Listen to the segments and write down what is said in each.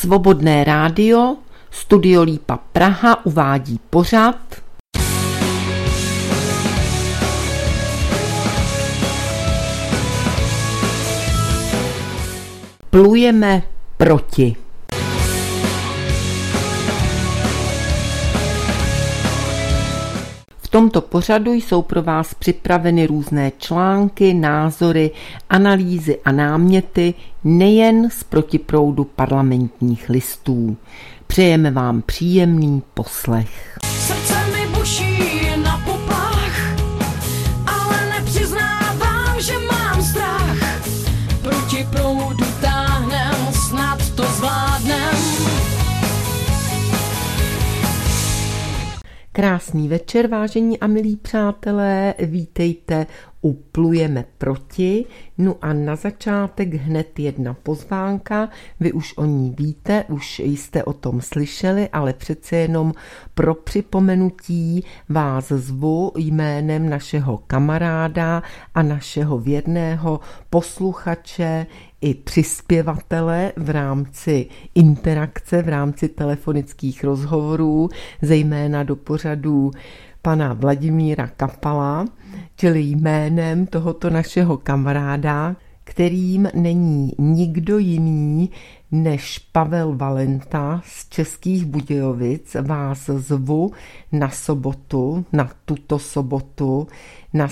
Svobodné rádio, Studio Lípa Praha uvádí pořad Plujeme proti. V tomto pořadu jsou pro vás připraveny různé články, názory, analýzy a náměty nejen z protiproudu Parlamentních listů. Přejeme vám příjemný poslech. Srdce mi buší na poplach, ale nepřiznávám, že mám strach. Proti proudu táhnem, snad to zvládnem. Krásný večer, vážení a milí přátelé, vítejte u Plujeme proti. No a na začátek hned jedna pozvánka, vy už o ní víte, už jste o tom slyšeli, ale přece jenom pro připomenutí vás zvu jménem našeho kamaráda a našeho věrného posluchače i přispěvatele v rámci interakce, v rámci telefonických rozhovorů, zejména do pořadů pana Vladimíra Kapala, čili jménem tohoto našeho kamaráda, kterým není nikdo jiný než Pavel Valenta z Českých Budějovic, vás zvu na sobotu, na tuto sobotu, na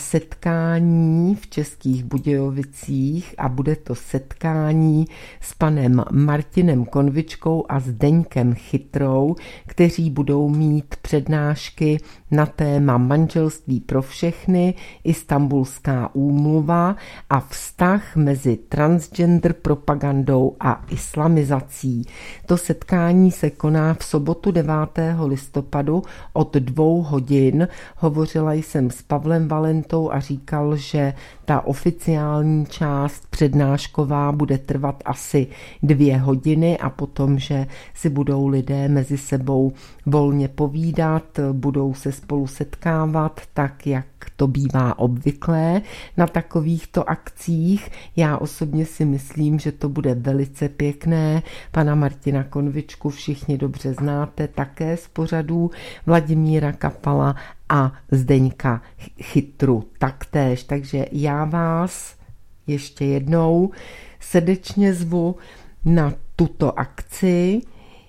setkání v Českých Budějovicích a bude to setkání s panem Martinem Konvičkou a Zdeňkem Chytrou, kteří budou mít přednášky na téma manželství pro všechny, Istanbulská úmluva a vztah mezi transgender propagandou a islamizací. To setkání se koná v sobotu 9. listopadu od 2 hodin. Hovořila jsem s Pavlem Valentou a říkal, že ta oficiální část přednášková bude trvat asi 2 hodiny a potom, že si budou lidé mezi sebou volně povídat, budou se spolu setkávat, tak jak to bývá obvyklé na takovýchto akcích. Já osobně si myslím, že to bude velice pěkné. Pana Martina Konvičku všichni dobře znáte, také z pořadů Vladimíra Kapala a Zdeňka Chytru taktéž. Takže já vás ještě jednou srdečně zvu na tuto akci.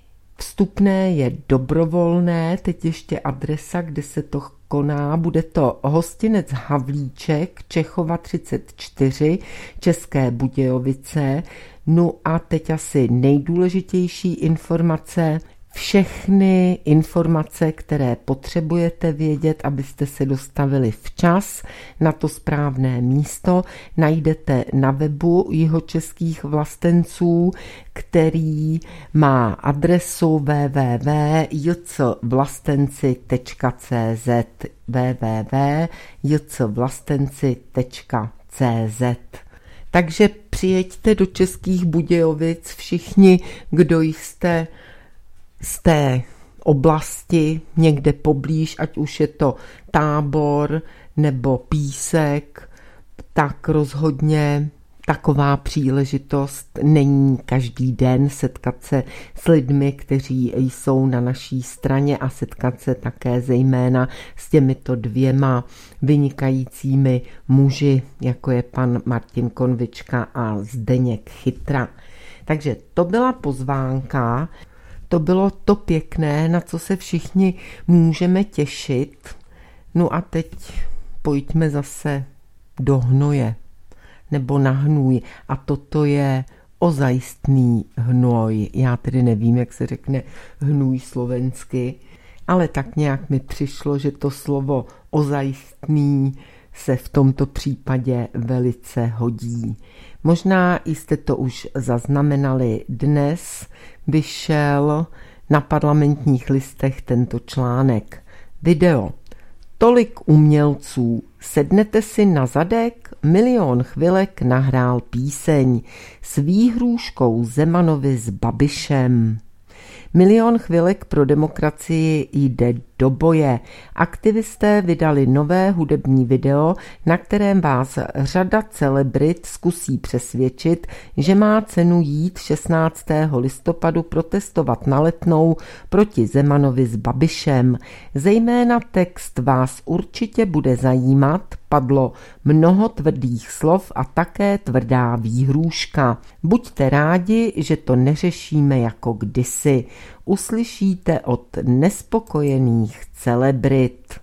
Vstupné je dobrovolné, teď ještě adresa, kde se to koná, bude to hostinec Havlíček, Čechova 34, České Budějovice. No a teď asi nejdůležitější informace. Všechny informace, které potřebujete vědět, abyste se dostavili včas na to správné místo, najdete na webu Jihočeských vlastenců, který má adresu www.jcvlastenci.cz www.jcvlastenci.cz. Takže přijeďte do Českých Budějovic všichni, kdo jste z té oblasti někde poblíž, ať už je to Tábor nebo Písek, tak rozhodně taková příležitost není každý den setkat se s lidmi, kteří jsou na naší straně a setkat se také zejména s těmito 2 vynikajícími muži, jako je pan Martin Konvička a Zdeněk Chytra. Takže to byla pozvánka. To bylo to pěkné, na co se všichni můžeme těšit. No a teď pojďme zase do hnoje, nebo na hnůj. A toto je ozajistný hnoj. Já tedy nevím, jak se řekne hnůj slovensky, ale tak nějak mi přišlo, že to slovo ozajistný se v tomto případě velice hodí. Možná jste to už zaznamenali, dnes vyšel na Parlamentních listech tento článek. Video. Tolik umělců. Sednete si na zadek? Milion chvilek nahrál píseň s výhrůžkou Zemanovi s Babišem. Milion chvilek pro demokracii jde do boje. Aktivisté vydali nové hudební video, na kterém vás řada celebrit zkusí přesvědčit, že má cenu jít 16. listopadu protestovat na Letnou proti Zemanovi s Babišem. Zejména text vás určitě bude zajímat, padlo mnoho tvrdých slov a také tvrdá výhrůžka. Buďte rádi, že to neřešíme jako kdysi. Uslyšíte od nespokojených celebrit.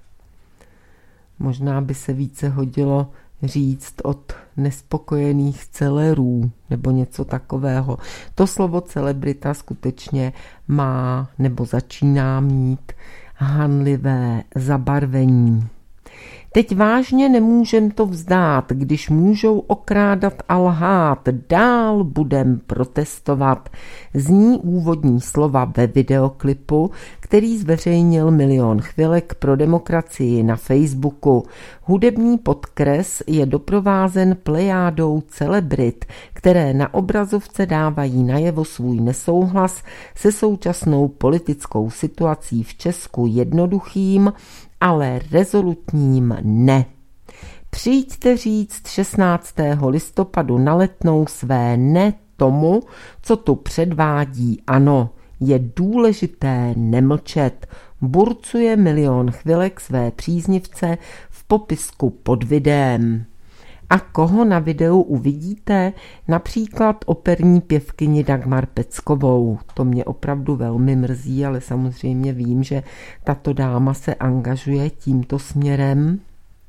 Možná by se více hodilo říct od nespokojených celerů nebo něco takového. To slovo celebrita skutečně má nebo začíná mít hanlivé zabarvení. Teď vážně nemůžem to vzdát, když můžou okrádat a lhát, dál budem protestovat. Zní úvodní slova ve videoklipu, který zveřejnil 1 000 000 chvilek pro demokracii na Facebooku. Hudební podkres je doprovázen plejádou celebrit, které na obrazovce dávají najevo svůj nesouhlas se současnou politickou situací v Česku jednoduchým, ale rezolutním ne. Přijďte říct 16. listopadu na Letnou své ne tomu, co tu předvádí ANO. Je důležité nemlčet. Burcuje 1 000 000 chvilek své příznivce v popisku pod videem. A koho na videu uvidíte? Například operní pěvkyni Dagmar Peckovou. To mě opravdu velmi mrzí, ale samozřejmě vím, že tato dáma se angažuje tímto směrem.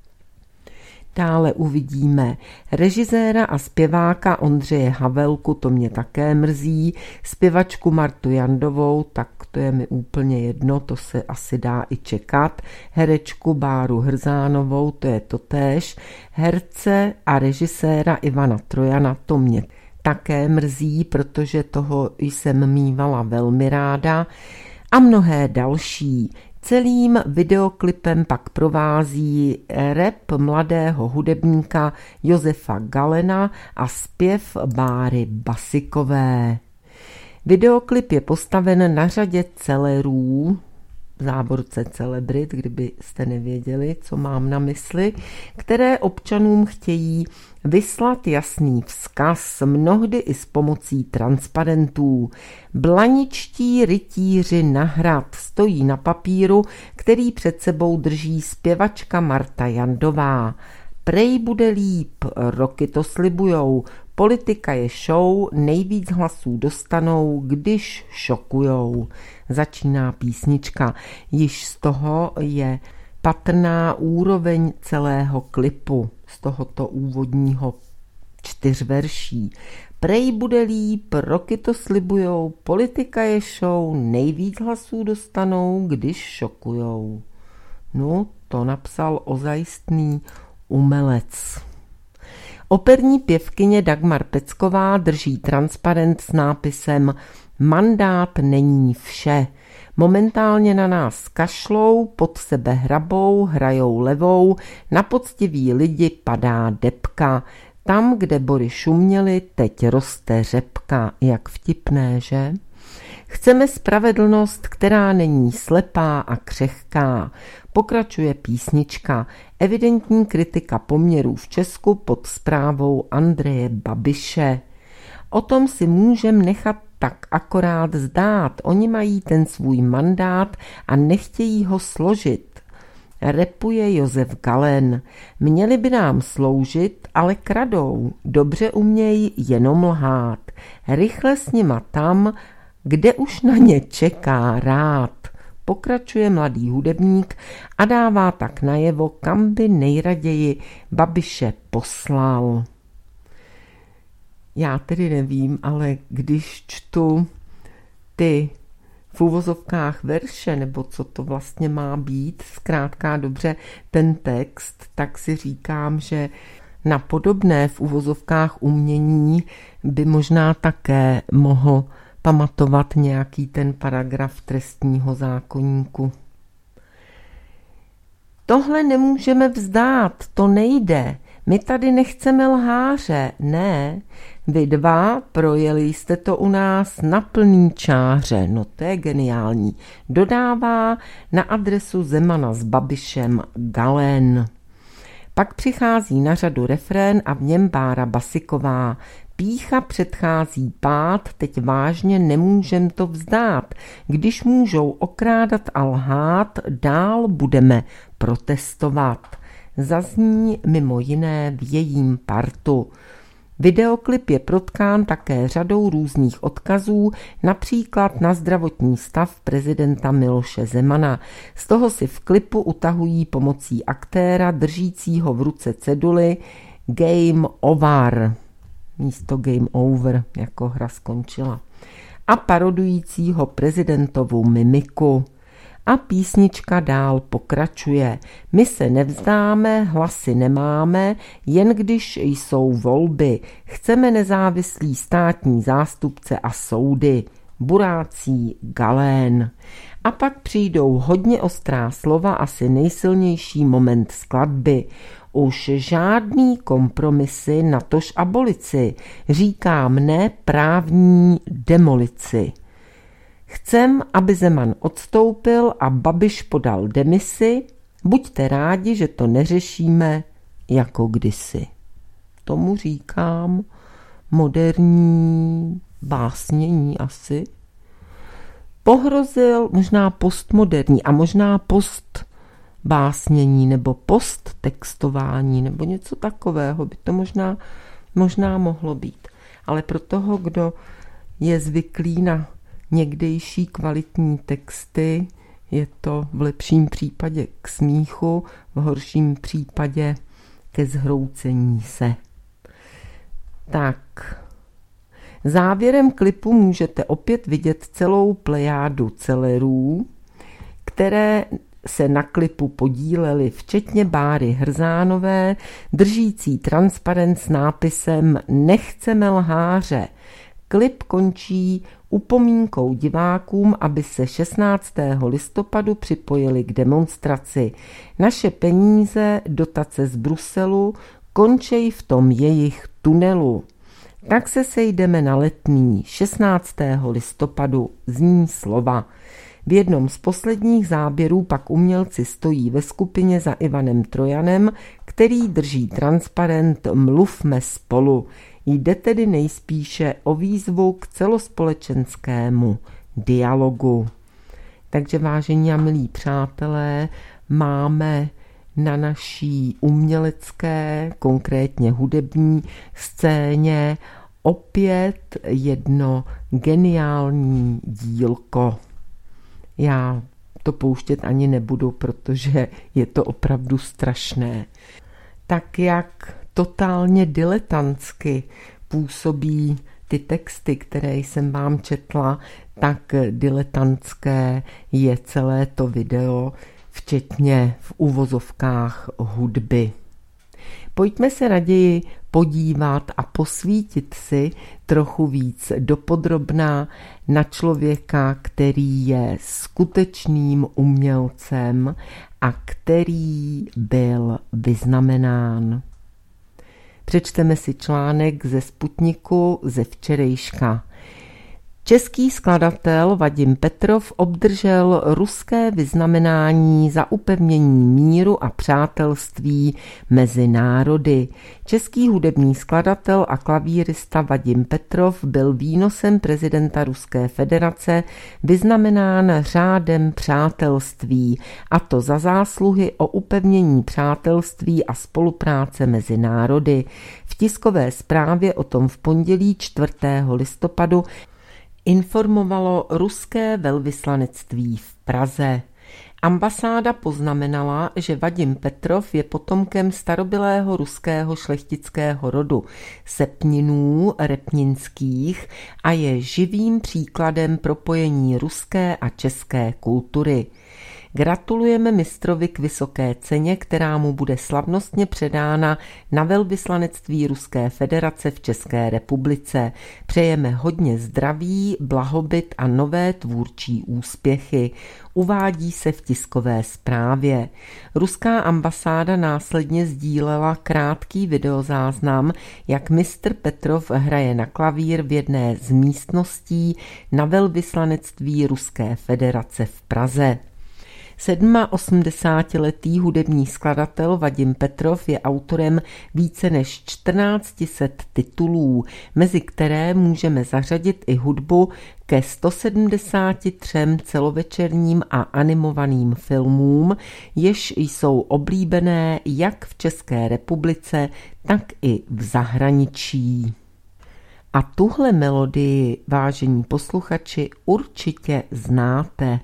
Dále uvidíme režiséra a zpěváka Ondřeje Havelku, to mě také mrzí, zpěvačku Martu Jandovou, tak to je mi úplně jedno, to se asi dá i čekat, herečku Báru Hrzánovou, to je totéž, herce a režiséra Ivana Trojana, to mě také mrzí, protože toho jsem mívala velmi ráda, a mnohé další. Celým videoklipem pak provází rap mladého hudebníka Josefa Galena a zpěv Báry Basikové. Videoklip je postaven na řadě celerů, v závorce celebrit, kdybyste nevěděli, co mám na mysli, které občanům chtějí vyslat jasný vzkaz, mnohdy i s pomocí transparentů. Blaničtí rytíři na hrad stojí na papíru, který před sebou drží zpěvačka Marta Jandová. Prej bude líp, roky to slibujou, politika je show, nejvíc hlasů dostanou, když šokujou. Začíná písnička, již z toho je patrná úroveň celého klipu, z tohoto úvodního 4 verší. Prej bude líp, roky to slibujou, politika je show, nejvíc hlasů dostanou, když šokujou. No, to napsal ozajistný umelec. Operní pěvkyně Dagmar Pecková drží transparent s nápisem Mandát není vše. Momentálně na nás kašlou, pod sebe hrabou, hrajou levou, na poctiví lidi padá debka. Tam, kde bory šuměly, teď roste řepka. Jak vtipné, že? Chceme spravedlnost, která není slepá a křehká. Pokračuje písnička. Evidentní kritika poměrů v Česku pod správou Andreje Babiše. O tom si můžem nechat tak akorát zdát. Oni mají ten svůj mandát a nechtějí ho složit. Repuje Josef Galen. Měli by nám sloužit, ale kradou. Dobře umějí jenom lhát. Rychle s nima tam, kde už na ně čeká rád. Pokračuje mladý hudebník a dává tak najevo, kam by nejraději Babiše poslal. Já tedy nevím, ale když čtu ty v uvozovkách verše, nebo co to vlastně má být, zkrátka dobře ten text, tak si říkám, že na podobné v uvozovkách umění by možná také mohl pamatovat nějaký ten paragraf trestního zákoníku. Tohle nemůžeme vzdát, to nejde. My tady nechceme lháře, ne. Vy dva projeli jste to u nás na plný čáře, no to je geniální. Dodává na adresu Zemana s Babišem Galén. Pak přichází na řadu refrén a v něm Bára Basiková. Pýcha předchází pád, teď vážně nemůžem to vzdát. Když můžou okrádat a lhát, dál budeme protestovat. Zazní mimo jiné v jejím partu. Videoklip je protkán také řadou různých odkazů, například na zdravotní stav prezidenta Miloše Zemana. Z toho si v klipu utahují pomocí aktéra držícího v ruce ceduly Game Over, místo Game Over, jako hra skončila, a parodujícího prezidentovu mimiku. A písnička dál pokračuje. My se nevzdáme, hlasy nemáme, jen když jsou volby. Chceme nezávislý státní zástupce a soudy. Burácí Galén. A pak přijdou hodně ostrá slova, asi nejsilnější moment skladby. Už žádný kompromisy, natož abolici. Říkám ne právní demolici. Chcem, aby Zeman odstoupil a Babiš podal demisi. Buďte rádi, že to neřešíme jako kdysi. Tomu říkám moderní básnění asi. Pohrozil možná postmoderní a možná postbásnění nebo posttextování nebo něco takového by to možná mohlo být. Ale pro toho, kdo je zvyklý na někdejší kvalitní texty, je to v lepším případě k smíchu, v horším případě ke zhroucení se. Tak, závěrem klipu můžete opět vidět celou plejádu celerů, které se na klipu podílely, včetně Báry Hrzánové, držící transparent s nápisem Nechceme lháře. Klip končí upomínkou divákům, aby se 16. listopadu připojili k demonstraci. Naše peníze, dotace z Bruselu, končí v tom jejich tunelu. Tak se sejdeme na Letný 16. listopadu, zní slova. V jednom z posledních záběrů pak umělci stojí ve skupině za Ivanem Trojanem, který drží transparent Mluvme spolu. Jde tedy nejspíše o výzvu k celospolečenskému dialogu. Takže vážení a milí přátelé, máme na naší umělecké, konkrétně hudební scéně opět jedno geniální dílko. Já to pouštět ani nebudu, protože je to opravdu strašné. Tak jak totálně diletantsky působí ty texty, které jsem vám četla, tak diletantské je celé to video, včetně v uvozovkách hudby. Pojďme se raději podívat a posvítit si trochu víc dopodrobna na člověka, který je skutečným umělcem a který byl vyznamenán. Přečteme si článek ze Sputniku ze včerejška. Český skladatel Vadim Petrov obdržel ruské vyznamenání za upevnění míru a přátelství mezi národy. Český hudební skladatel a klavírista Vadim Petrov byl výnosem prezidenta Ruské federace vyznamenán řádem přátelství, a to za zásluhy o upevnění přátelství a spolupráce mezi národy. V tiskové zprávě o tom v pondělí 4. listopadu informovalo ruské velvyslanectví v Praze. Ambasáda poznamenala, že Vadim Petrov je potomkem starobylého ruského šlechtického rodu Sepninů repninských a je živým příkladem propojení ruské a české kultury. Gratulujeme mistrovi k vysoké ceně, která mu bude slavnostně předána na velvyslanectví Ruské federace v České republice. Přejeme hodně zdraví, blahobyt a nové tvůrčí úspěchy. Uvádí se v tiskové zprávě. Ruská ambasáda následně sdílela krátký videozáznam, jak mistr Petrov hraje na klavír v jedné z místností na velvyslanectví Ruské federace v Praze. 87letý hudební skladatel Vadim Petrov je autorem více než 1400 titulů, mezi které můžeme zařadit i hudbu ke 173 celovečerním a animovaným filmům, jež jsou oblíbené jak v České republice, tak i v zahraničí. A tuhle melodii, vážení posluchači, určitě znáte.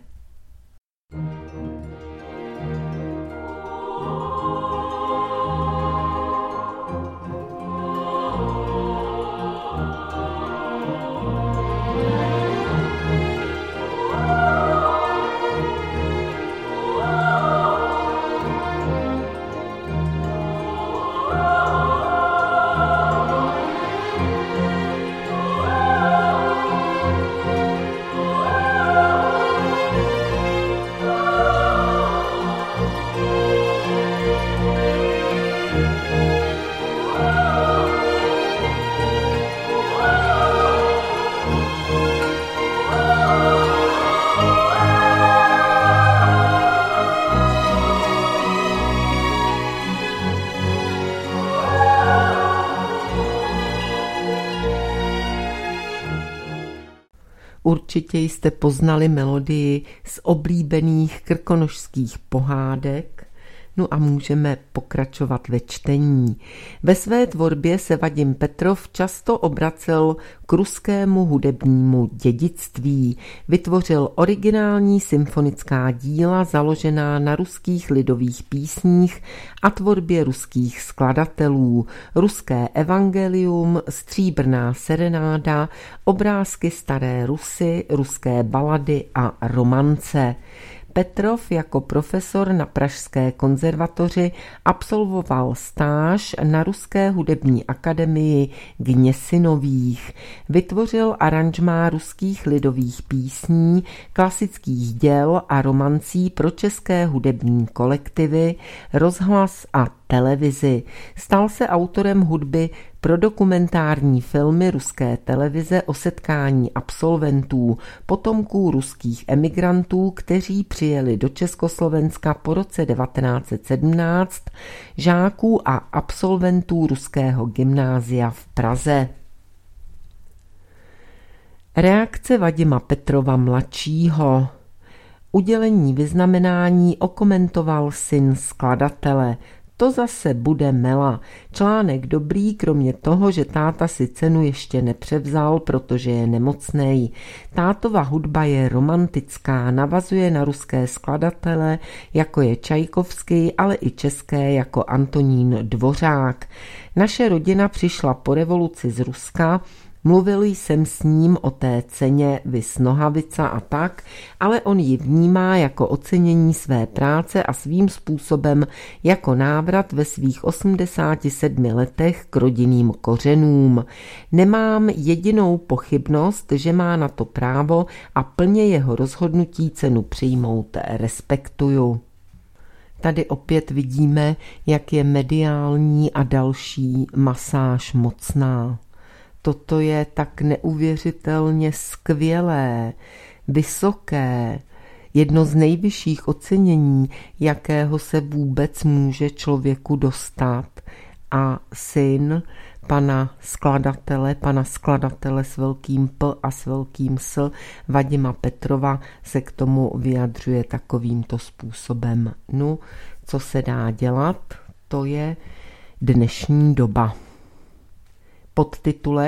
Určitě jste poznali melodii z oblíbených krkonošských pohádek, no a můžeme pokračovat ve čtení. Ve své tvorbě se Vadim Petrov často obracel k ruskému hudebnímu dědictví. Vytvořil originální symfonická díla založená na ruských lidových písních a tvorbě ruských skladatelů. Ruské evangelium, stříbrná serenáda, obrázky staré Rusy, ruské balady a romance. Petrov jako profesor na Pražské konzervatoři absolvoval stáž na Ruské hudební akademii Gněsinových. Vytvořil aranžmá ruských lidových písní, klasických děl a romancí pro české hudební kolektivy, rozhlas a televizi. Stal se autorem hudby pro dokumentární filmy Ruské televize o setkání absolventů, potomků ruských emigrantů, kteří přijeli do Československa po roce 1917, žáků a absolventů Ruského gymnázia v Praze. Reakce Vadima Petrova mladšího. Udělení vyznamenání okomentoval syn skladatele. To zase bude mela. Článek dobrý, kromě toho, že táta si cenu ještě nepřevzal, protože je nemocnej. Tátova hudba je romantická, navazuje na ruské skladatele, jako je Čajkovský, ale i české, jako Antonín Dvořák. Naše rodina přišla po revoluci z Ruska, mluvil jsem s ním o té ceně vis Nohavica a tak, ale on ji vnímá jako ocenění své práce a svým způsobem jako návrat ve svých 87 letech k rodinným kořenům. Nemám jedinou pochybnost, že má na to právo a plně jeho rozhodnutí cenu přijmout respektuju. Tady opět vidíme, jak je mediální a další masáž mocná. Toto je tak neuvěřitelně skvělé, vysoké, jedno z nejvyšších ocenění, jakého se vůbec může člověku dostat. A syn pana skladatele s velkým P a s velkým S, Vadima Petrova, se k tomu vyjadřuje takovýmto způsobem. No, co se dá dělat, to je dnešní doba. Podtitulek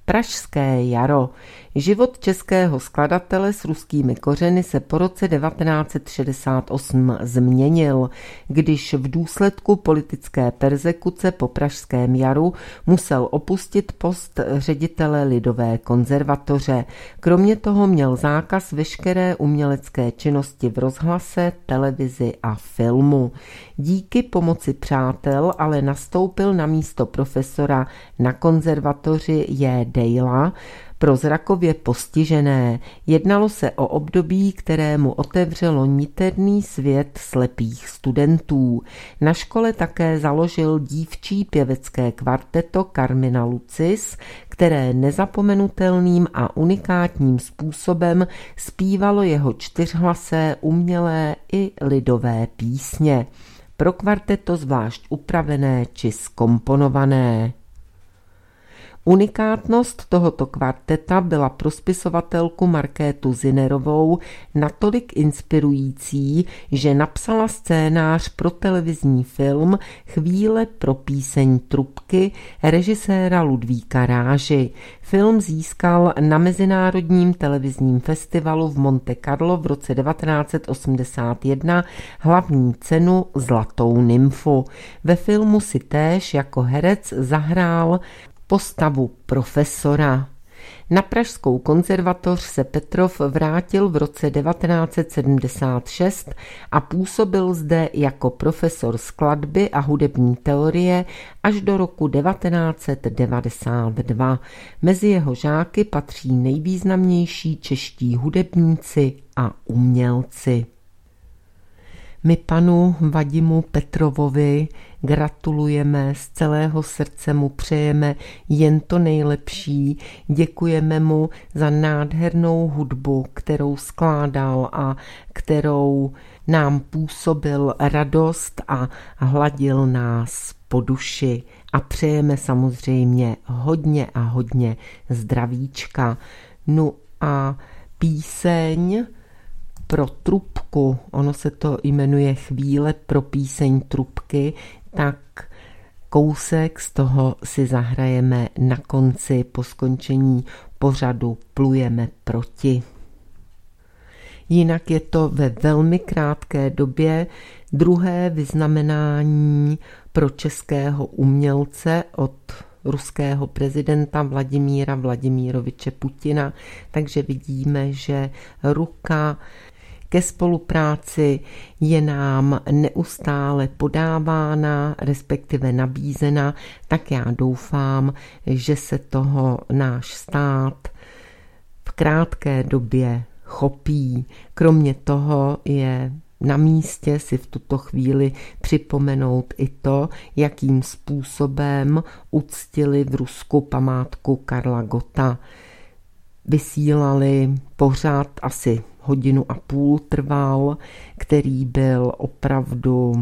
Pražské jaro. Život českého skladatele s ruskými kořeny se po roce 1968 změnil, když v důsledku politické perzekuce po Pražském jaru musel opustit post ředitele Lidové konzervatoře. Kromě toho měl zákaz veškeré umělecké činnosti v rozhlase, televizi a filmu. Díky pomoci přátel ale nastoupil na místo profesora na konzervatoři J. Dejla pro zrakově postižené. Jednalo se o období, kterému otevřelo niterný svět slepých studentů. Na škole také založil dívčí pěvecké kvarteto Carmina Lucis, které nezapomenutelným a unikátním způsobem zpívalo jeho čtyřhlasé, umělé i lidové písně. Pro kvarteto zvlášť upravené či zkomponované. Unikátnost tohoto kvarteta byla pro spisovatelku Markétu Zinnerovou natolik inspirující, že napsala scénář pro televizní film Chvíle pro píseň trubky režiséra Ludvíka Ráži. Film získal na Mezinárodním televizním festivalu v Monte Carlo v roce 1981 hlavní cenu Zlatou nymfu. Ve filmu si též jako herec zahrál postavu profesora. Na Pražskou konzervatoř se Petrov vrátil v roce 1976 a působil zde jako profesor skladby a hudební teorie až do roku 1992. Mezi jeho žáky patří nejvýznamnější čeští hudebníci a umělci. My panu Vadimu Petrovovi gratulujeme, z celého srdce mu přejeme jen to nejlepší, děkujeme mu za nádhernou hudbu, kterou skládal a kterou nám působil radost a hladil nás po duši. A přejeme samozřejmě hodně a hodně zdravíčka. No a píseň pro trubku, ono se to jmenuje Chvíle pro píseň trubky, tak kousek z toho si zahrajeme na konci po skončení pořadu Plujeme proti. Jinak je to ve velmi krátké době druhé vyznamenání pro českého umělce od ruského prezidenta Vladimíra Vladimiroviče Putina, takže vidíme, že ruka ke spolupráci je nám neustále podávána, respektive nabízena, tak já doufám, že se toho náš stát v krátké době chopí. Kromě toho je na místě si v tuto chvíli připomenout i to, jakým způsobem uctili v Rusku památku Karla Gotta. Vysílali pořad, asi 1,5 hodiny trval, který byl opravdu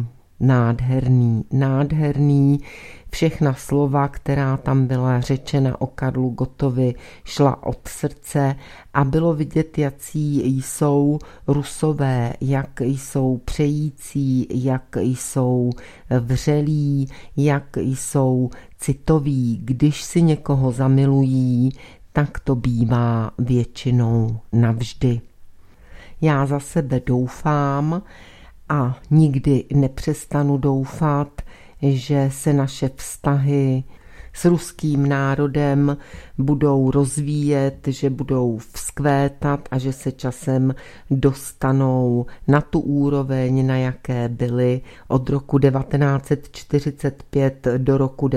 nádherný. Všechna slova, která tam byla řečena o Karlu Gottovi, šla od srdce a bylo vidět, jací jsou Rusové, jak jsou přející, jak jsou vřelí, jak jsou citoví. Když si někoho zamilují, tak to bývá většinou navždy. Já za sebe doufám a nikdy nepřestanu doufat, že se naše vztahy s ruským národem budou rozvíjet, že budou vzkvétat a že se časem dostanou na tu úroveň, na jaké byly od roku 1945 do roku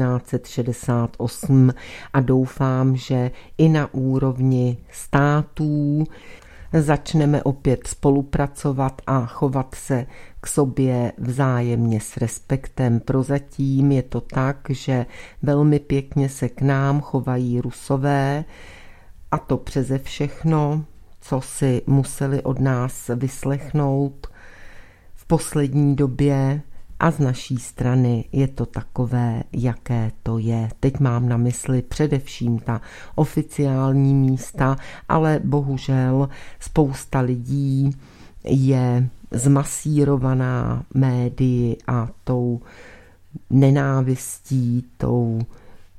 1968 a doufám, že i na úrovni států začneme opět spolupracovat a chovat se k sobě vzájemně s respektem. Prozatím je to tak, že velmi pěkně se k nám chovají Rusové, a to přeze všechno, co si museli od nás vyslechnout v poslední době, a z naší strany je to takové, jaké to je. Teď mám na mysli především ta oficiální místa, ale bohužel spousta lidí je zmasírovaná médii a tou nenávistí, tou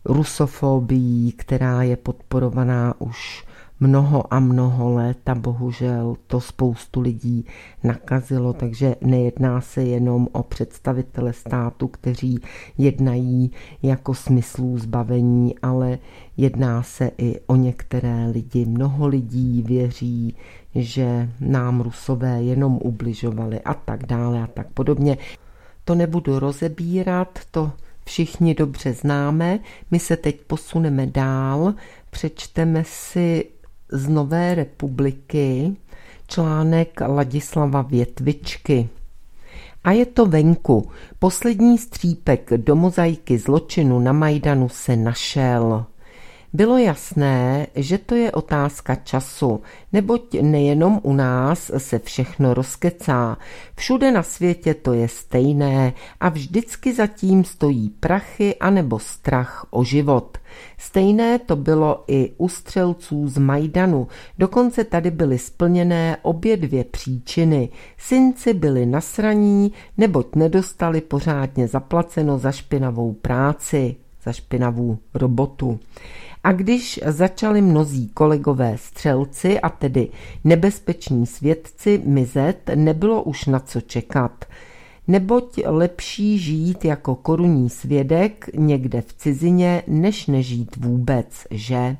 rusofobií, která je podporovaná už mnoho a mnoho let a bohužel to spoustu lidí nakazilo, takže nejedná se jenom o představitele státu, kteří jednají jako smyslů zbavení, ale jedná se i o některé lidi. Mnoho lidí věří, že nám Rusové jenom ubližovali a tak dále a tak podobně. To nebudu rozebírat, to všichni dobře známe. My se teď posuneme dál, přečteme si z Nové republiky článek Ladislava Větvičky. A je to venku. Poslední střípek do mozaiky zločinu na Majdanu se našel. Bylo jasné, že to je otázka času, neboť nejenom u nás se všechno rozkecá. Všude na světě to je stejné a vždycky zatím stojí prachy anebo strach o život. Stejné to bylo i u střelců z Majdanu. Dokonce tady byly splněné obě dvě příčiny. Synci byli nasraní, neboť nedostali pořádně zaplaceno za špinavou práci, za špinavou robotu. A když začali mnozí kolegové střelci, a tedy nebezpeční svědci, mizet, nebylo už na co čekat. Neboť lepší žít jako korunní svědek někde v cizině, než nežít vůbec, že?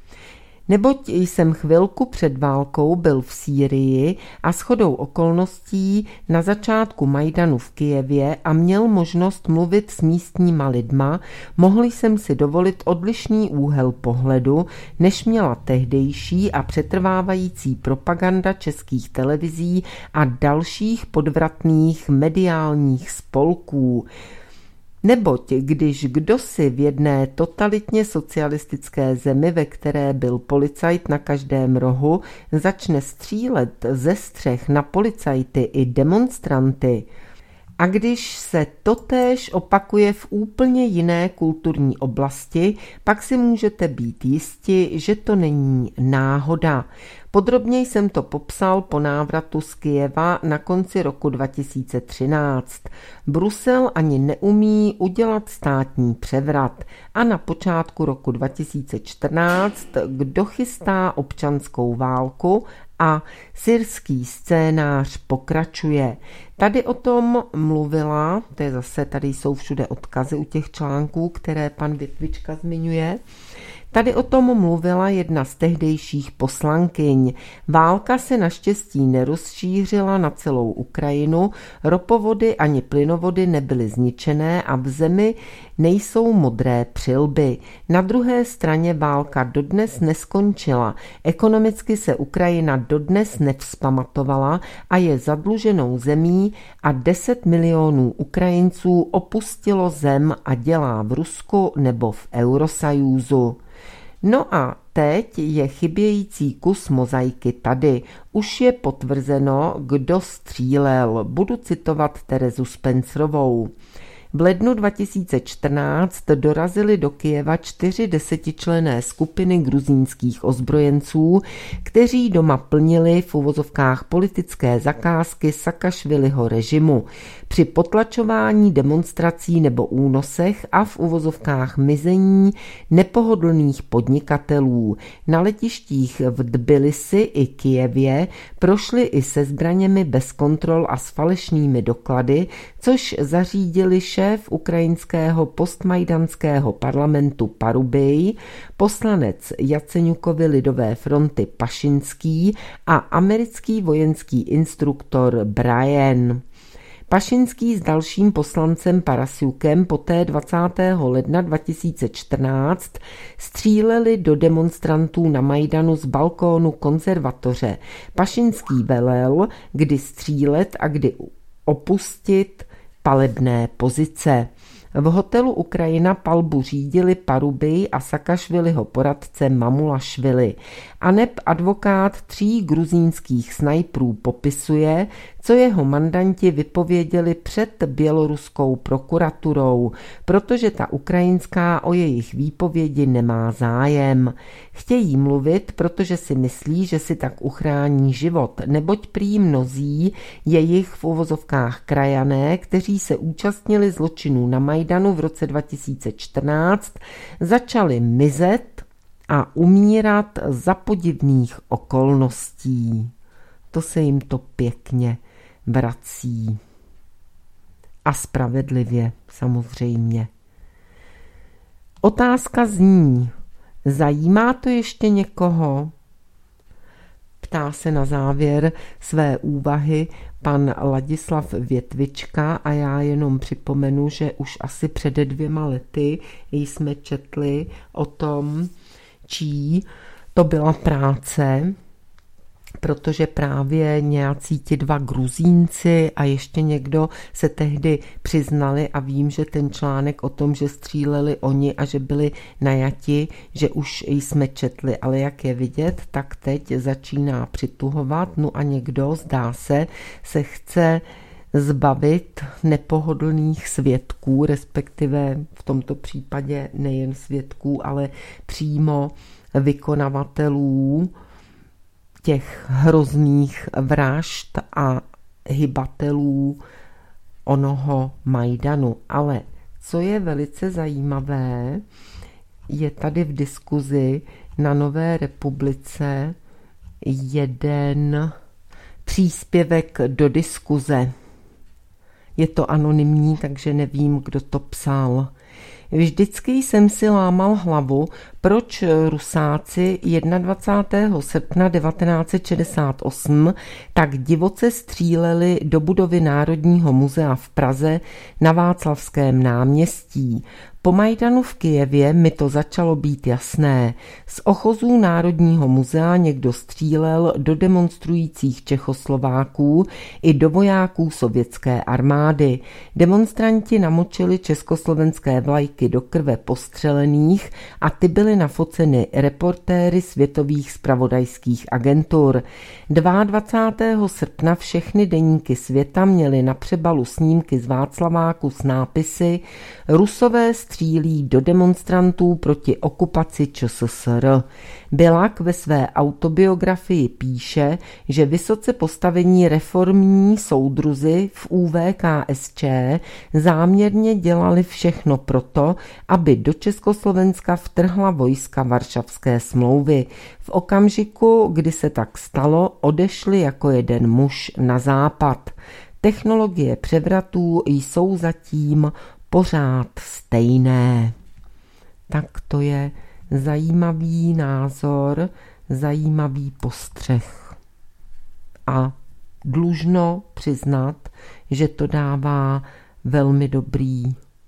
Neboť jsem chvilku před válkou byl v Sýrii a shodou okolností na začátku Majdanu v Kyjevě a měl možnost mluvit s místníma lidma, mohl jsem si dovolit odlišný úhel pohledu, než měla tehdejší a přetrvávající propaganda českých televizí a dalších podvratných mediálních spolků. Neboť když kdosi v jedné totalitně socialistické zemi, ve které byl policajt na každém rohu, začne střílet ze střech na policajty i demonstranty, a když se totéž opakuje v úplně jiné kulturní oblasti, pak si můžete být jisti, že to není náhoda. Podrobně jsem to popsal po návratu z Kyjeva na konci roku 2013. Brusel ani neumí udělat státní převrat a na počátku roku 2014 kdo chystá občanskou válku a syrský scénář pokračuje. Tady o tom mluvila, to je zase, tady jsou všude odkazy u těch článků, které pan Větvička zmiňuje. Tady o tom mluvila jedna z tehdejších poslankyň. Válka se naštěstí nerozšířila na celou Ukrajinu, ropovody ani plynovody nebyly zničené a v zemi nejsou modré přilby. Na druhé straně válka dodnes neskončila. Ekonomicky se Ukrajina dodnes nevzpamatovala a je zadluženou zemí a 10 milionů Ukrajinců opustilo zem a dělá v Rusku nebo v Eurosajuzu. No a teď je chybějící kus mozaiky tady. Už je potvrzeno, kdo střílel. Budu citovat Terezu Spencerovou. V lednu 2014 dorazily do Kyjeva 4 desetičlenné skupiny gruzínských ozbrojenců, kteří doma plnili v uvozovkách politické zakázky Saakašviliho režimu při potlačování demonstrací nebo únosech a v uvozovkách mizení nepohodlných podnikatelů. Na letištích v Tbilisi i Kyjevě prošli i se zbraněmi bez kontrol a s falešnými doklady, což zařídili šéf ukrajinského postmajdanského parlamentu Parubij, poslanec Jaceňukovy lidové fronty Pašinský a americký vojenský instruktor Brian. Pašinský s dalším poslancem Parasiukem poté 20. ledna 2014 stříleli do demonstrantů na Majdanu z balkónu konzervatoře. Pašinský velel, kdy střílet a kdy opustit palebné pozice. V hotelu Ukrajina palbu řídili Parubij a Saakašviliho poradce Mamulašvili. Aneb advokát 3 gruzínských snajprů popisuje, co jeho mandanti vypověděli před běloruskou prokuraturou, protože ta ukrajinská o jejich výpovědi nemá zájem. Chtějí mluvit, protože si myslí, že si tak uchrání život, neboť prý mnozí jejich v uvozovkách krajané, kteří se účastnili zločinů na Majdanu v roce 2014, začali mizet a umírat za podivných okolností. To se jim to pěkně vrací. A spravedlivě, samozřejmě. Otázka zní, zajímá to ještě někoho? Ptá se na závěr své úvahy pan Ladislav Větvička a já jenom připomenu, že už asi před 2 lety jsme četli o tom, čí to byla práce, protože právě nějací ti 2 Gruzínci a ještě někdo se tehdy přiznali a vím, že ten článek o tom, že stříleli oni a že byli najati, že už jsme četli, ale jak je vidět, tak teď začíná přituhovat, no a někdo, zdá se chce zbavit nepohodlných svědků, respektive v tomto případě nejen svědků, ale přímo vykonavatelů těch hrozných vražd a hybatelů onoho Majdanu. Ale co je velice zajímavé, je tady v diskuzi na Nové republice jeden příspěvek do diskuze. Je to anonymní, takže nevím, kdo to psal. Vždycky jsem si lámal hlavu, proč Rusáci 21. srpna 1968 tak divoce stříleli do budovy Národního muzea v Praze na Václavském náměstí. Po Majdanu v Kyjevě mi to začalo být jasné. Z ochozů Národního muzea někdo střílel do demonstrujících Čechoslováků i do vojáků sovětské armády. Demonstranti namočili československé vlajky do krve postřelených a ty byly nafoceny reportéry světových zpravodajských agentur. 22. srpna všechny deníky světa měly na přebalu snímky z Václaváku s nápisy Rusové střílí do demonstrantů proti okupaci ČSSR. Bilak ve své autobiografii píše, že vysoce postavení reformní soudruzi v ÚVKSČ záměrně dělali všechno proto, aby do Československa vtrhla vojska Varšavské smlouvy. V okamžiku, kdy se tak stalo, odešli jako jeden muž na západ. Technologie převratů jsou zatím pořád stejné. Tak to je zajímavý názor, zajímavý postřeh. A dlužno přiznat, že to dává velmi dobrý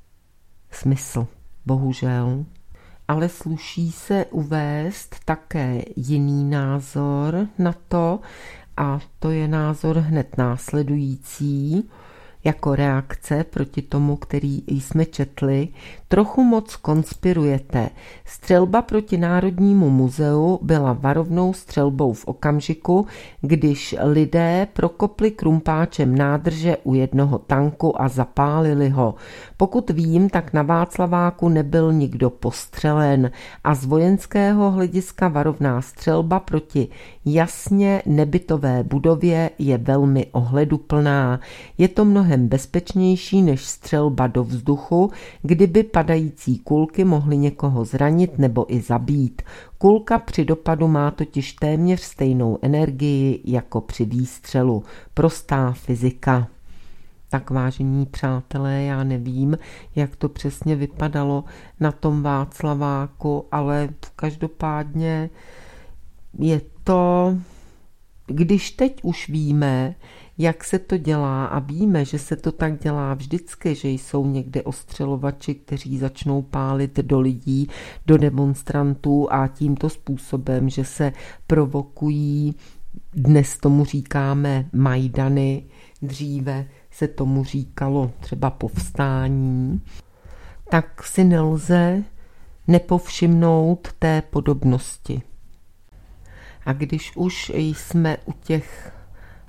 smysl, bohužel. Ale sluší se uvést také jiný názor na to, a to je názor hned následující, jako reakce proti tomu, který jsme četli, trochu moc konspirujete. Střelba proti Národnímu muzeu byla varovnou střelbou v okamžiku, když lidé prokopli krumpáčem nádrže u jednoho tanku a zapálili ho. Pokud vím, tak na Václaváku nebyl nikdo postřelen a z vojenského hlediska varovná střelba proti jasně nebytové budově je velmi ohleduplná. Je to mnohem bezpečnější než střelba do vzduchu, kdyby padající kulky mohly někoho zranit nebo i zabít. Kulka při dopadu má totiž téměř stejnou energii jako při výstřelu. Prostá fyzika. Tak vážení přátelé, já nevím, jak to přesně vypadalo na tom Václaváku, ale každopádně je to, když teď už víme, jak se to dělá a víme, že se to tak dělá vždycky, že jsou někde ostřelovači, kteří začnou pálit do lidí, do demonstrantů a tímto způsobem, že se provokují, dnes tomu říkáme Majdany, dříve se tomu říkalo třeba povstání, tak si nelze nepovšimnout té podobnosti. A když už jsme u těch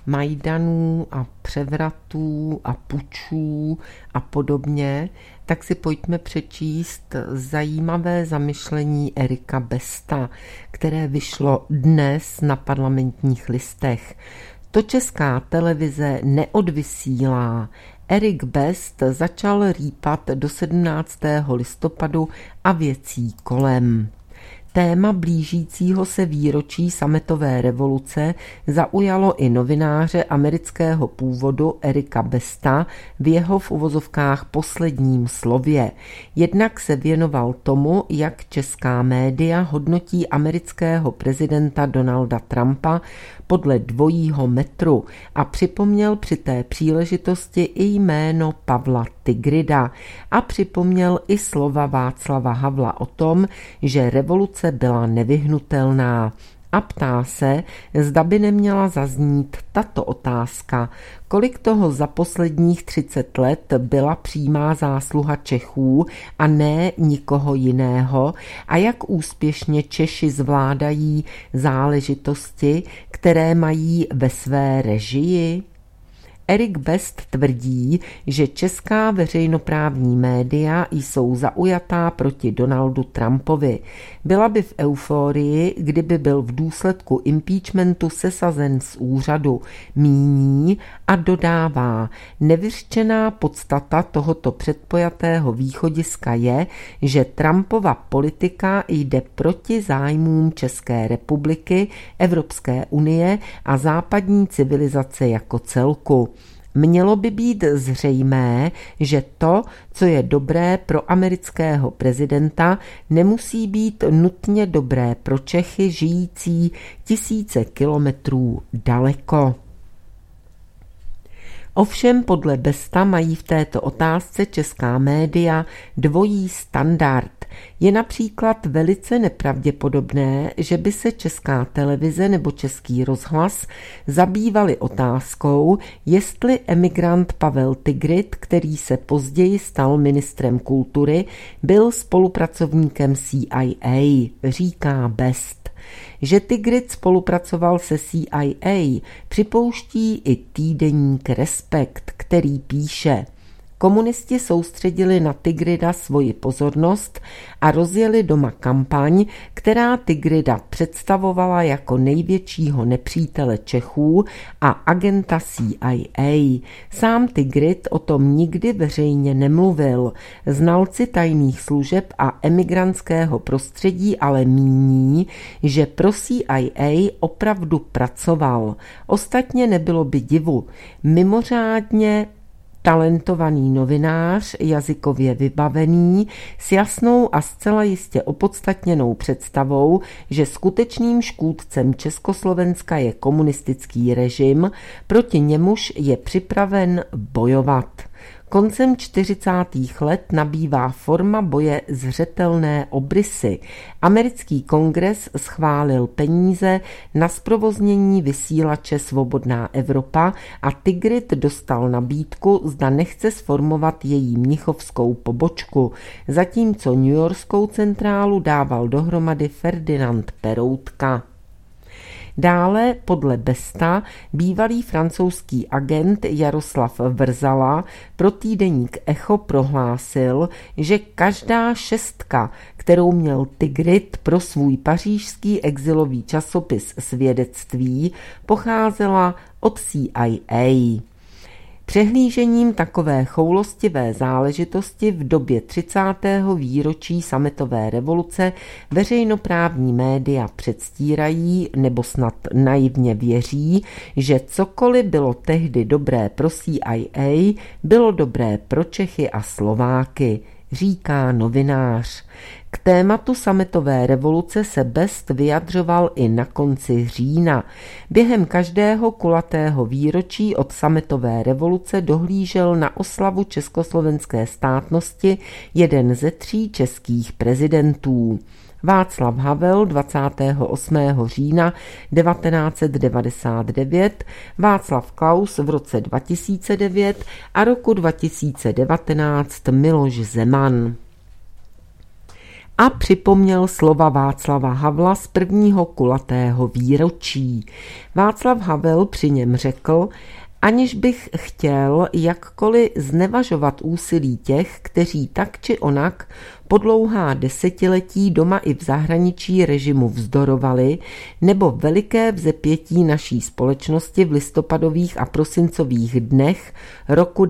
Majdanů a převratů a pučů a podobně, tak si pojďme přečíst zajímavé zamyšlení Erika Besta, které vyšlo dnes na Parlamentních listech. To Česká televize neodvysílá. Erik Best začal rýpat do 17. listopadu a věcí kolem. Téma blížícího se výročí sametové revoluce zaujalo i novináře amerického původu Erika Besta v jeho v uvozovkách posledním slově. Jednak se věnoval tomu, jak česká média hodnotí amerického prezidenta Donalda Trumpa podle dvojího metru a připomněl při té příležitosti i jméno Pavla Tigrida a připomněl i slova Václava Havla o tom, že revoluce byla nevyhnutelná. A ptá se, zda by neměla zaznít tato otázka, kolik toho za posledních 30 let byla přímá zásluha Čechů a ne nikoho jiného a jak úspěšně Češi zvládají záležitosti, které mají ve své režii? Erik Best tvrdí, že česká veřejnoprávní média jsou zaujatá proti Donaldu Trumpovi. Byla by v euforii, kdyby byl v důsledku impeachmentu sesazen z úřadu. Míní a dodává, nevyřčená podstata tohoto předpojatého východiska je, že Trumpova politika jde proti zájmům České republiky, Evropské unie a západní civilizace jako celku. Mělo by být zřejmé, že to, co je dobré pro amerického prezidenta, nemusí být nutně dobré pro Čechy žijící tisíce kilometrů daleko. Ovšem podle Besta mají v této otázce česká média dvojí standard. Je například velice nepravděpodobné, že by se Česká televize nebo Český rozhlas zabývali otázkou, jestli emigrant Pavel Tigrid, který se později stal ministrem kultury, byl spolupracovníkem CIA, říká Best. Že Tigrid spolupracoval se CIA, připouští i týdeník Respekt, který píše: komunisti soustředili na Tigrida svoji pozornost a rozjeli doma kampaň, která Tigrida představovala jako největšího nepřítele Čechů a agenta CIA. Sám Tigrid o tom nikdy veřejně nemluvil. Znalci tajných služeb a emigrantského prostředí ale míní, že pro CIA opravdu pracoval. Ostatně nebylo by divu. Mimořádně talentovaný novinář, jazykově vybavený, s jasnou a zcela jistě opodstatněnou představou, že skutečným škůdcem Československa je komunistický režim, proti němuž je připraven bojovat. Koncem 40. let nabývá forma boje zřetelné obrysy. Americký kongres schválil peníze na zprovoznění vysílače Svobodná Evropa a Tigrid dostal nabídku, zda nechce sformovat její mnichovskou pobočku, zatímco newyorskou centrálu dával dohromady Ferdinand Peroutka. Dále podle Besta bývalý francouzský agent Jaroslav Vrzala pro týdeník Echo prohlásil, že každá šestka, kterou měl Tigrid pro svůj pařížský exilový časopis Svědectví, pocházela od CIA. Přehlížením takové choulostivé záležitosti v době 30. výročí sametové revoluce veřejnoprávní média předstírají nebo snad naivně věří, že cokoliv bylo tehdy dobré pro CIA, bylo dobré pro Čechy a Slováky, říká novinář. K tématu sametové revoluce se Best vyjadřoval i na konci října. Během každého kulatého výročí od sametové revoluce dohlížel na oslavu československé státnosti jeden ze 3 českých prezidentů. Václav Havel 28. října 1999, Václav Klaus v roce 2009 a roku 2019 Miloš Zeman. a připomněl slova Václava Havla z prvního kulatého výročí. Václav Havel při něm řekl: aniž bych chtěl jakkoliv znevažovat úsilí těch, kteří tak či onak po dlouhá desetiletí doma i v zahraničí režimu vzdorovali, nebo veliké vzepětí naší společnosti v listopadových a prosincových dnech roku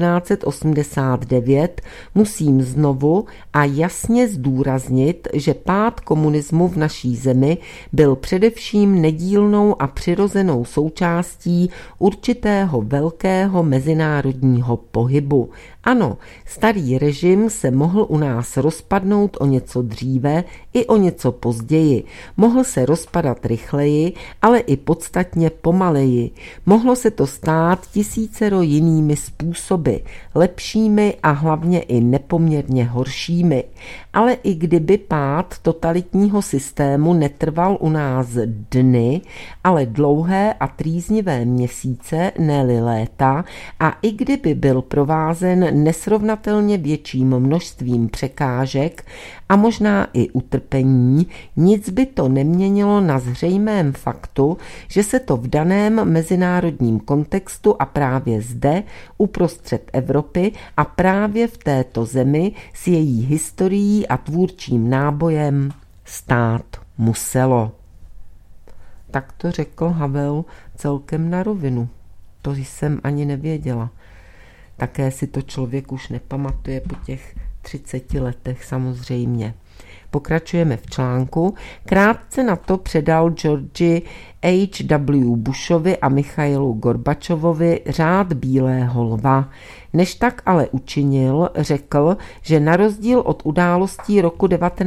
1989, musím znovu a jasně zdůraznit, že pád komunismu v naší zemi byl především nedílnou a přirozenou součástí určitého velkého mezinárodního pohybu. Ano, starý režim se mohl u nás rozpadnout o něco dříve i o něco později. Mohl se rozpadat rychleji, ale i podstatně pomaleji. Mohlo se to stát tisícero jinými způsoby, lepšími a hlavně i nepoměrně horšími. Ale i kdyby pád totalitního systému netrval u nás dny, ale dlouhé a trýznivé měsíce, ne-li léta, a i kdyby byl provázen nesrovnatelně větším množstvím překážek a možná i utrpení, nic by to neměnilo na zřejmém faktu, že se to v daném mezinárodním kontextu a právě zde, uprostřed Evropy a právě v této zemi s její historií a tvůrčím nábojem stát muselo. Tak to řekl Havel celkem na rovinu. To jsem ani nevěděla. Také si to člověk už nepamatuje po těch 30 letech samozřejmě. Pokračujeme v článku. Krátce na to předal Georgi H.W. Bushovi a Michailu Gorbačovovi řád Bílého lva. Než tak ale učinil, řekl, že na rozdíl od událostí roku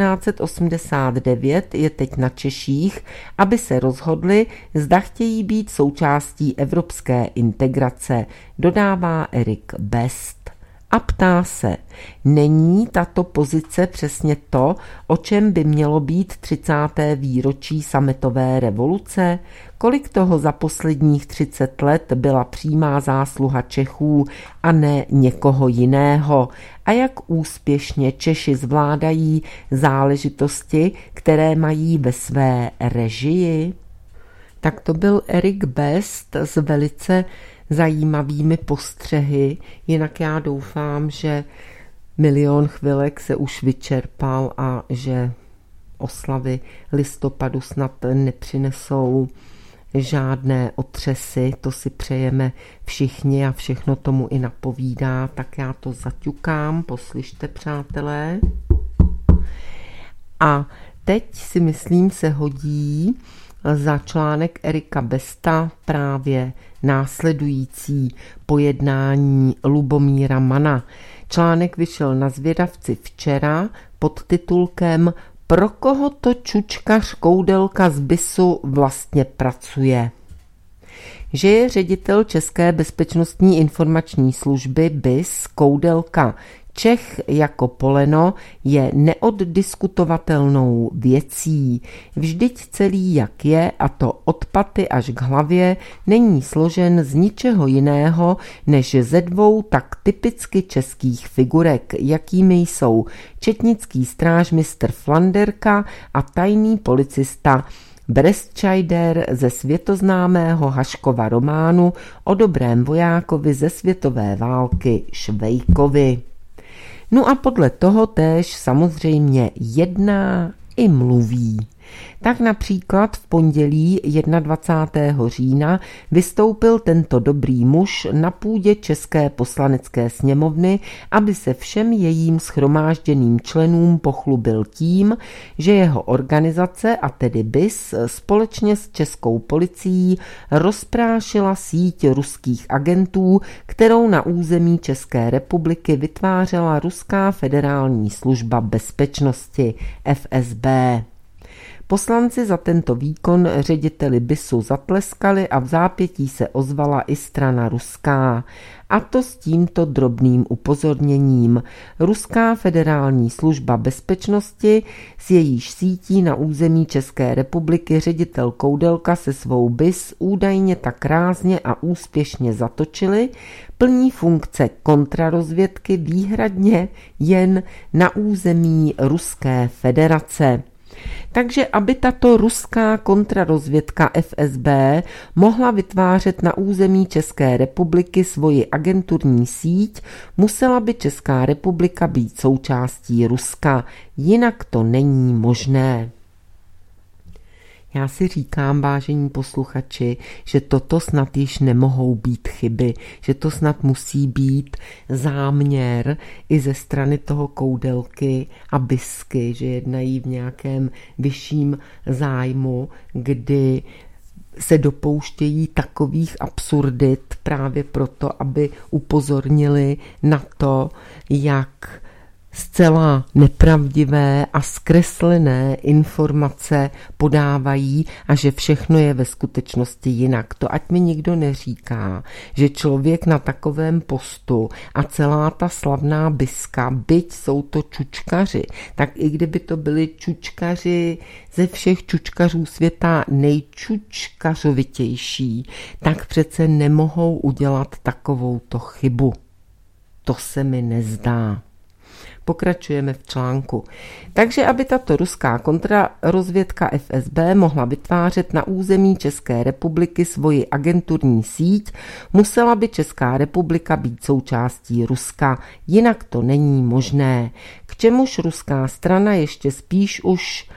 1989 je teď na Češích, aby se rozhodli, zda chtějí být součástí evropské integrace, dodává Erik Best. A ptá se, není tato pozice přesně to, o čem by mělo být 30. výročí sametové revoluce? Kolik toho za posledních 30 let byla přímá zásluha Čechů a ne někoho jiného? A jak úspěšně Češi zvládají záležitosti, které mají ve své režii? Tak to byl Erik Best s velice zajímavými postřehy, jinak já doufám, že milion chvilek se už vyčerpal a že oslavy listopadu snad nepřinesou žádné otřesy, to si přejeme všichni a všechno tomu i napovídá, tak já to zaťukám, poslyšte, přátelé. A teď si myslím se hodí za článek Erika Besta právě následující pojednání Lubomíra Mana. Článek vyšel na Zvědavci včera pod titulkem Pro koho to čučkař Koudelka z BISu vlastně pracuje? Že je ředitel České bezpečnostní informační služby BIS Koudelka Čech jako poleno je neoddiskutovatelnou věcí. Vždyť celý jak je, a to od paty až k hlavě, není složen z ničeho jiného, než ze dvou tak typicky českých figurek, jakými jsou četnický strážmistr Flanderka a tajný policista Brestscheider ze světoznámého Haškova románu o dobrém vojákovi ze světové války Švejkovi. No a podle toho též samozřejmě jedná i mluví. Tak například v pondělí 21. října vystoupil tento dobrý muž na půdě České poslanecké sněmovny, aby se všem jejím shromážděným členům pochlubil tím, že jeho organizace, a tedy BIS, společně s českou policií rozprášila síť ruských agentů, kterou na území České republiky vytvářela Ruská federální služba bezpečnosti FSB. Poslanci za tento výkon řediteli BISu zatleskali a v zápětí se ozvala i strana ruská. A to s tímto drobným upozorněním. Ruská federální služba bezpečnosti, s jejíž sítí na území České republiky ředitel Koudelka se svou BIS údajně tak rázně a úspěšně zatočili, plní funkce kontrarozvědky výhradně jen na území Ruské federace. Takže aby tato ruská kontrarozvědka FSB mohla vytvářet na území České republiky svoji agenturní síť, musela by Česká republika být součástí Ruska, jinak to není možné. Já si říkám, vážení posluchači, že toto snad již nemohou být chyby, že to snad musí být záměr i ze strany toho Koudelky a BISky, že jednají v nějakém vyšším zájmu, kdy se dopouštějí takových absurdit právě proto, aby upozornili na to, jak zcela nepravdivé a zkreslené informace podávají a že všechno je ve skutečnosti jinak. To ať mi nikdo neříká, že člověk na takovém postu a celá ta slavná BISka, byť jsou to čučkaři, tak i kdyby to byli čučkaři ze všech čučkařů světa nejčučkařovitější, tak přece nemohou udělat takovouto chybu. To se mi nezdá. Pokračujeme v článku. Takže aby tato ruská kontrarozvědka FSB mohla vytvářet na území České republiky svoji agenturní síť, musela by Česká republika být součástí Ruska, jinak to není možné. K čemuž ruská strana ještě spíš už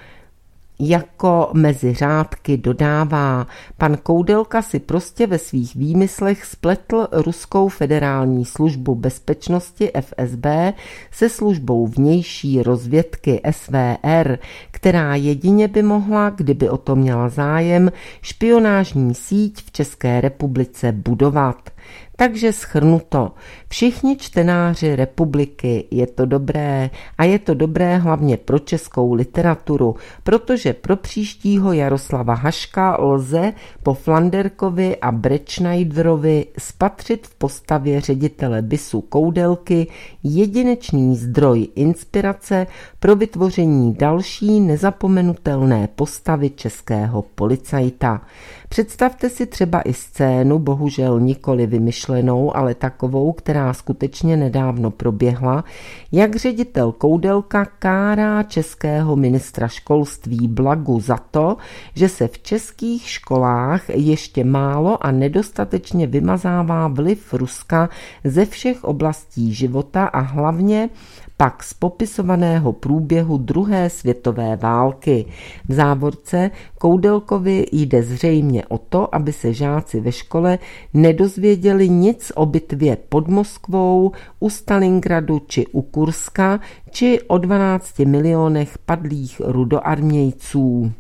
jako mezi řádky dodává. Pan Koudelka si prostě ve svých výmyslech spletl Ruskou federální službu bezpečnosti FSB se službou vnější rozvědky SVR, která jedině by mohla, kdyby o to měla zájem, špionážní síť v České republice budovat. Takže shrnuto, všichni čtenáři republiky, je to dobré a je to dobré hlavně pro českou literaturu, protože pro příštího Jaroslava Haška lze po Flanderkovi a Bretschneiderovi spatřit v postavě ředitele BISu Koudelky jedinečný zdroj inspirace pro vytvoření další nezapomenutelné postavy českého policajta. Představte si třeba i scénu, bohužel nikoli vymyšlenou, ale takovou, která skutečně nedávno proběhla, jak ředitel Koudelka kárá českého ministra školství Blagu za to, že se v českých školách ještě málo a nedostatečně vymazává vliv Ruska ze všech oblastí života a hlavně pak z popisovaného průběhu druhé světové války. V závorce Koudelkovi jde zřejmě o to, aby se žáci ve škole nedozvěděli nic o bitvě pod Moskvou, u Stalingradu či u Kurska, či o 12 milionech padlých rudoarmějců.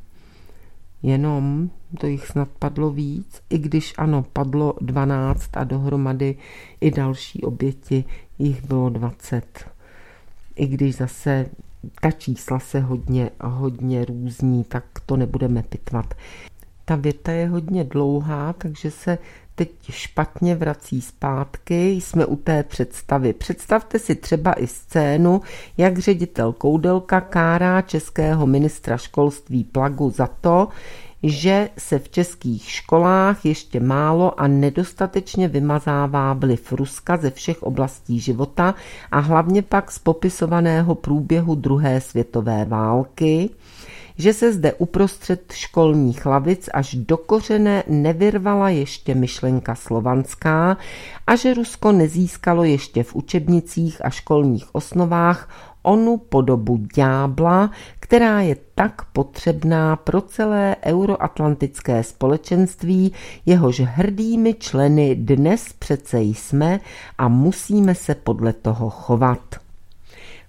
Jenom to jich snad padlo víc, i když ano, padlo 12 a dohromady i další oběti, jich bylo 20. I když zase ta čísla se hodně různí, tak to nebudeme pitvat. Ta věta je hodně dlouhá, takže se teď špatně vrací zpátky. Jsme u té představy. Představte si třeba i scénu, jak ředitel Koudelka kárá českého ministra školství Plagu za to, že se v českých školách ještě málo a nedostatečně vymazává vliv Ruska ze všech oblastí života a hlavně pak z popisovaného průběhu druhé světové války, že se zde uprostřed školních lavic až do kořene nevyrvala ještě myšlenka slovanská a že Rusko nezískalo ještě v učebnicích a školních osnovách onu podobu ďábla, která je tak potřebná pro celé euroatlantické společenství, jehož hrdými členy dnes přece jsme a musíme se podle toho chovat.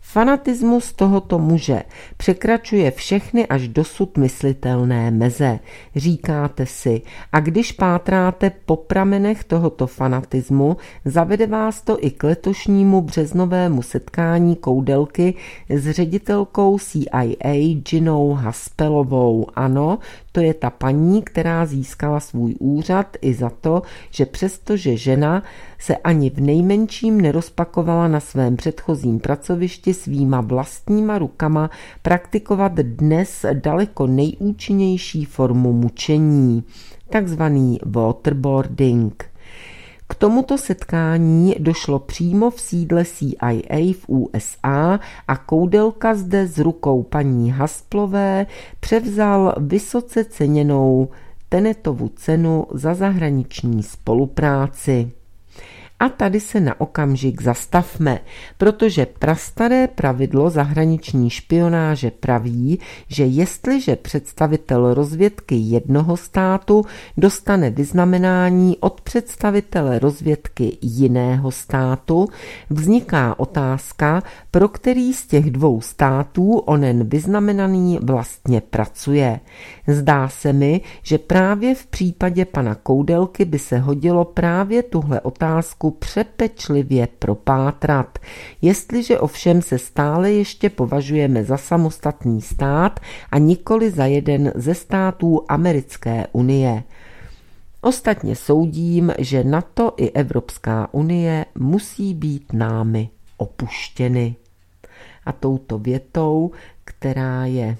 Fanatismus tohoto muže překračuje všechny až dosud myslitelné meze. Říkáte si, a když pátráte po pramenech tohoto fanatismu, zavede vás to i k letošnímu březnovému setkání Koudelky s ředitelkou CIA Ginnou Haspelovou. Ano, to je ta paní, která získala svůj úřad i za to, že přestože žena se ani v nejmenším nerozpakovala na svém předchozím pracovišti svýma vlastníma rukama praktikovat dnes daleko nejúčinnější formu mučení, takzvaný waterboarding. K tomuto setkání došlo přímo v sídle CIA v USA a Koudelka zde s rukou paní Hasplové převzal vysoce ceněnou Tenetovu cenu za zahraniční spolupráci. A tady se na okamžik zastavme, protože prastaré pravidlo zahraniční špionáže praví, že jestliže představitel rozvědky jednoho státu dostane vyznamenání od představitele rozvědky jiného státu, vzniká otázka, pro který z těch dvou států onen vyznamenaný vlastně pracuje. Zdá se mi, že právě v případě pana Koudelky by se hodilo právě tuhle otázku přepečlivě propátrat. Jestliže ovšem se stále ještě považujeme za samostatný stát a nikoli za jeden ze států Americké unie. Ostatně soudím, že NATO i Evropská unie musí být námi opuštěny. A touto větou, která je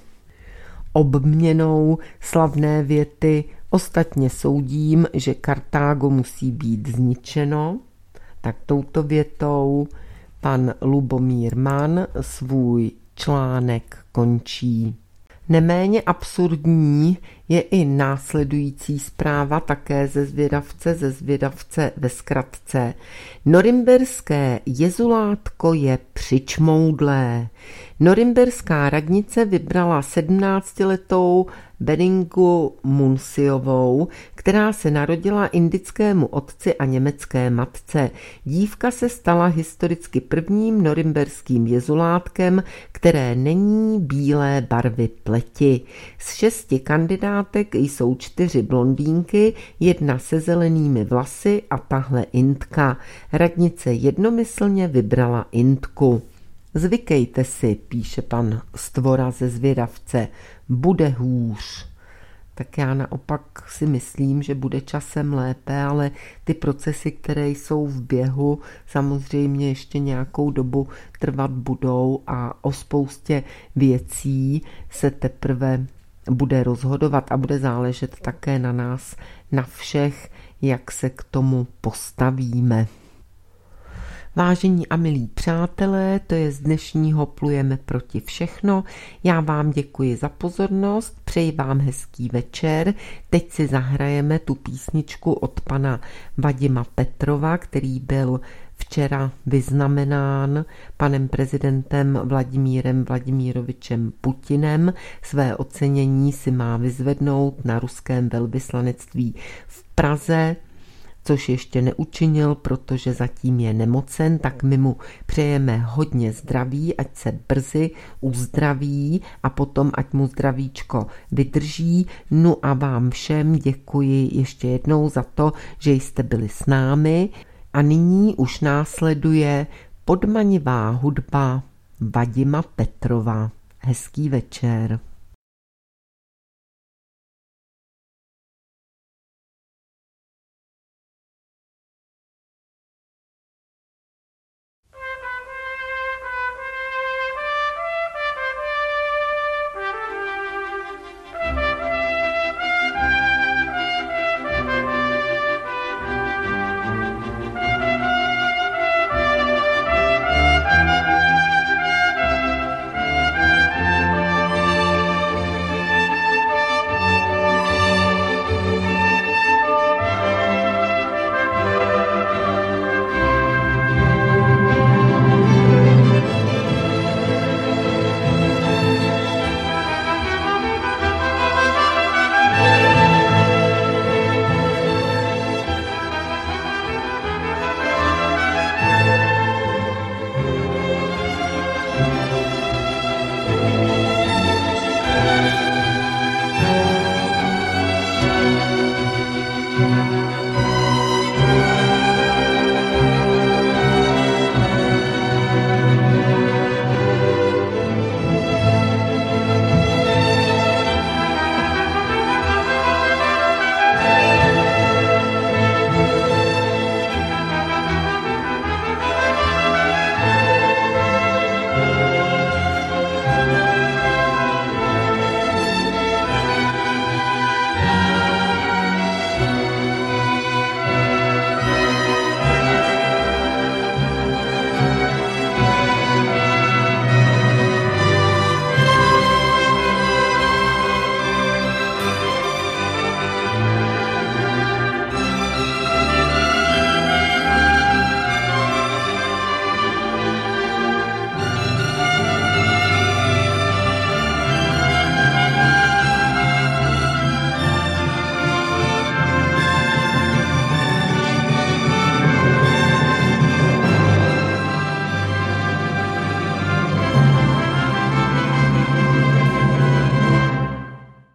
obměnou slavné věty ostatně soudím, že Kartágo musí být zničeno, tak touto větou pan Lubomír Mann svůj článek končí. Neméně absurdní je i následující zpráva také ze zvědavce ve zkratce. Norimberské jezulátko je přičmoudlé. Norimberská radnice vybrala 17letou Beningu Munsiovou, která se narodila indickému otci a německé matce. Dívka se stala historicky prvním norimberským jezulátkem, které není bílé barvy pleti. Z 6 kandidátek jsou 4 blondýnky, 1 se zelenými vlasy a tahle Indka. Radnice jednomyslně vybrala Indku. Zvykejte si, píše pan Stvora ze zvědavce, bude hůř. Tak já naopak si myslím, že bude časem lépe, ale ty procesy, které jsou v běhu, samozřejmě ještě nějakou dobu trvat budou a o spoustě věcí se teprve bude rozhodovat a bude záležet také na nás, na všech, jak se k tomu postavíme. Vážení a milí přátelé, to je z dnešního Plujeme proti všechno. Já vám děkuji za pozornost, přeji vám hezký večer. Teď si zahrajeme tu písničku od pana Vadima Petrova, který byl včera vyznamenán panem prezidentem Vladimírem Vladimirovičem Putinem. Své ocenění si má vyzvednout na ruském velvyslanectví v Praze, což ještě neučinil, protože zatím je nemocen, tak my mu přejeme hodně zdraví, ať se brzy uzdraví a potom ať mu zdravíčko vydrží. No a vám všem děkuji ještě jednou za to, že jste byli s námi a nyní už následuje podmanivá hudba Vadima Petrova. Hezký večer.